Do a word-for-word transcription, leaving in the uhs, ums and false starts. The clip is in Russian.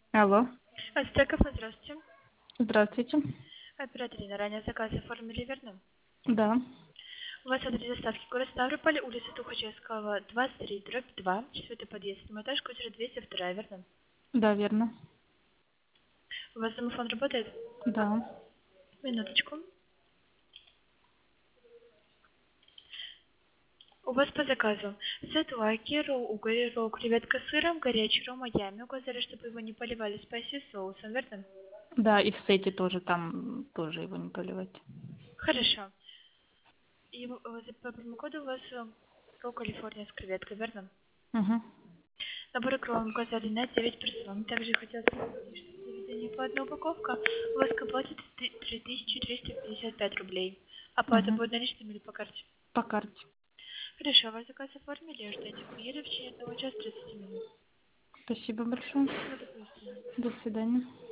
Алло. Астекова, здравствуйте. Здравствуйте. Оператор на ранее заказ оформили, верно? Да. У вас адрес доставки город Ставрополь, улица Тухачевского, двадцать три, дробь два, четвертый подъезд, седьмой этаж, квартира двести два, верно? Да, верно. У вас домофон работает? Да. Минуточку. У вас по заказу сет лаки, роу, угорь, ролл, креветка с сыром, горячий ром, ями. Указали, чтобы его не поливали спайси соусом, верно? Да, и в сете тоже там тоже его не поливать. Хорошо. И э, за- по промокоду у вас э, ролл Калифорния с креветкой, верно? Угу. Набор икру указали на девять персон. Также хотелось бы сказать, что заведение по одной упаковка у вас к оплате три тысячи триста пятьдесят пять рублей. Оплата Угу. будет наличными или по карте? По карте. Хорошо, ваш заказ оформили, ждите. Приедет в течение одного часа тридцати минут. Спасибо большое. Ну, до свидания. До свидания.